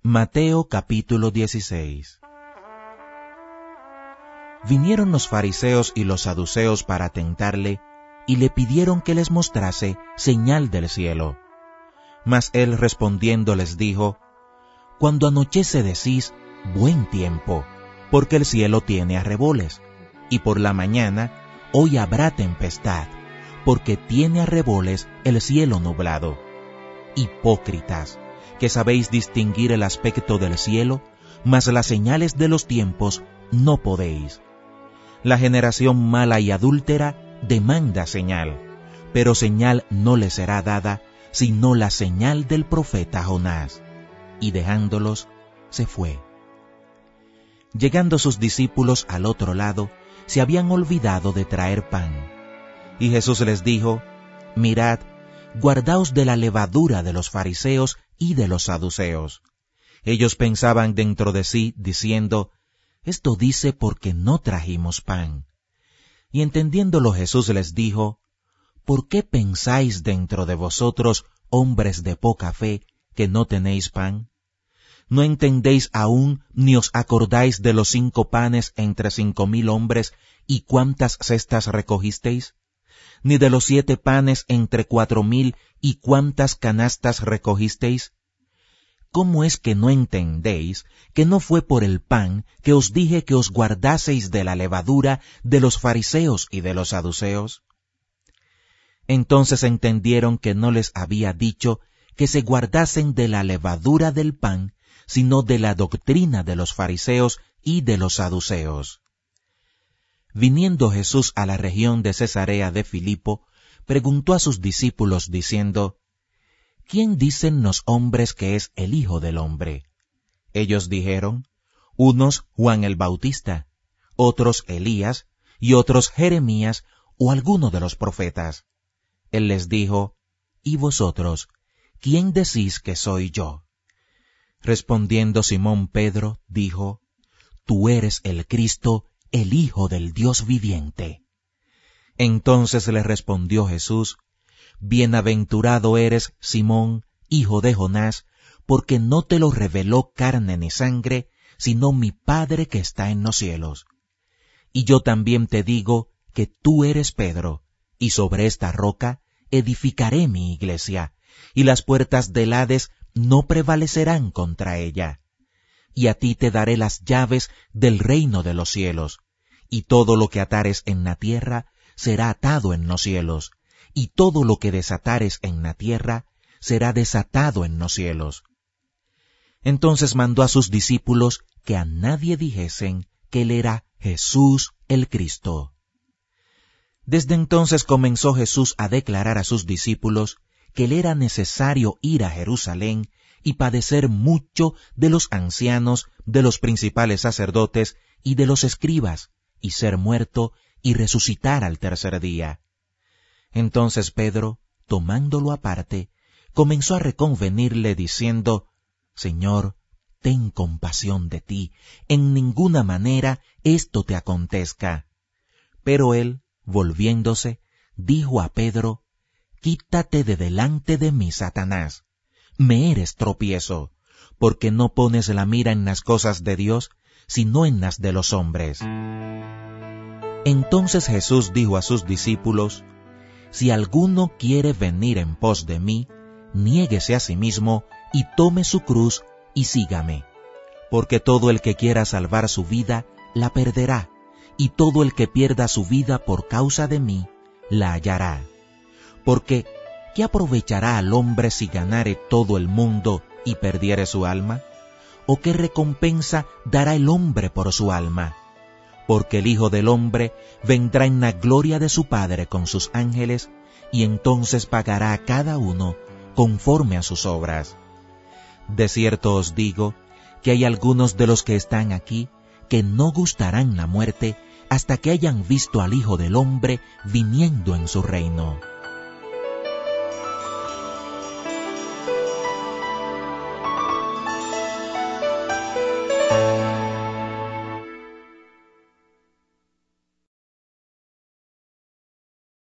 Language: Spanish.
Mateo capítulo 16. Vinieron los fariseos y los saduceos para tentarle, y le pidieron que les mostrase señal del cielo. Mas él respondiendo les dijo: Cuando anochece decís, buen tiempo, porque el cielo tiene arreboles, y por la mañana, hoy habrá tempestad, porque tiene arreboles el cielo nublado. Hipócritas, que sabéis distinguir el aspecto del cielo, mas las señales de los tiempos no podéis. La generación mala y adúltera demanda señal, pero señal no le será dada, sino la señal del profeta Jonás. Y dejándolos, se fue. Llegando sus discípulos al otro lado, se habían olvidado de traer pan. Y Jesús les dijo: Mirad, guardaos de la levadura de los fariseos y de los saduceos. Ellos pensaban dentro de sí, diciendo: Esto dice porque no trajimos pan. Y entendiéndolo Jesús les dijo: ¿Por qué pensáis dentro de vosotros, hombres de poca fe, que no tenéis pan? ¿No entendéis aún, ni os acordáis de los 5 panes entre 5,000 hombres, y cuántas cestas recogisteis? ¿Ni de los 7 panes entre 4,000, y cuántas canastas recogisteis? ¿Cómo es que no entendéis que no fue por el pan que os dije que os guardaseis de la levadura de los fariseos y de los saduceos? Entonces entendieron que no les había dicho que se guardasen de la levadura del pan, sino de la doctrina de los fariseos y de los saduceos. Viniendo Jesús a la región de Cesarea de Filipo, preguntó a sus discípulos diciendo: ¿Quién dicen los hombres que es el Hijo del Hombre? Ellos dijeron: unos Juan el Bautista, otros Elías, y otros Jeremías o alguno de los profetas. Él les dijo: ¿Y vosotros, quién decís que soy yo? Respondiendo Simón Pedro, dijo: Tú eres el Cristo, el Hijo del Dios viviente. Entonces le respondió Jesús: Bienaventurado eres, Simón, hijo de Jonás, porque no te lo reveló carne ni sangre, sino mi Padre que está en los cielos. Y yo también te digo que tú eres Pedro, y sobre esta roca edificaré mi iglesia, y las puertas del Hades no prevalecerán contra ella. Y a ti te daré las llaves del reino de los cielos, y todo lo que atares en la tierra será atado en los cielos, y todo lo que desatares en la tierra será desatado en los cielos. Entonces mandó a sus discípulos que a nadie dijesen que él era Jesús el Cristo. Desde entonces comenzó Jesús a declarar a sus discípulos que le era necesario ir a Jerusalén y padecer mucho de los ancianos, de los principales sacerdotes y de los escribas, y ser muerto y resucitar al tercer día. Entonces Pedro, tomándolo aparte, comenzó a reconvenirle diciendo: Señor, ten compasión de ti, en ninguna manera esto te acontezca. Pero él, volviéndose, dijo a Pedro: Quítate de delante de mí, Satanás. Me eres tropiezo, porque no pones la mira en las cosas de Dios, sino en las de los hombres. Entonces Jesús dijo a sus discípulos: Si alguno quiere venir en pos de mí, niéguese a sí mismo y tome su cruz y sígame. Porque todo el que quiera salvar su vida, la perderá, y todo el que pierda su vida por causa de mí, la hallará. Porque, ¿qué aprovechará al hombre si ganare todo el mundo y perdiere su alma? ¿O qué recompensa dará el hombre por su alma? Porque el Hijo del Hombre vendrá en la gloria de su Padre con sus ángeles, y entonces pagará a cada uno conforme a sus obras. De cierto os digo que hay algunos de los que están aquí que no gustarán la muerte hasta que hayan visto al Hijo del Hombre viniendo en su reino.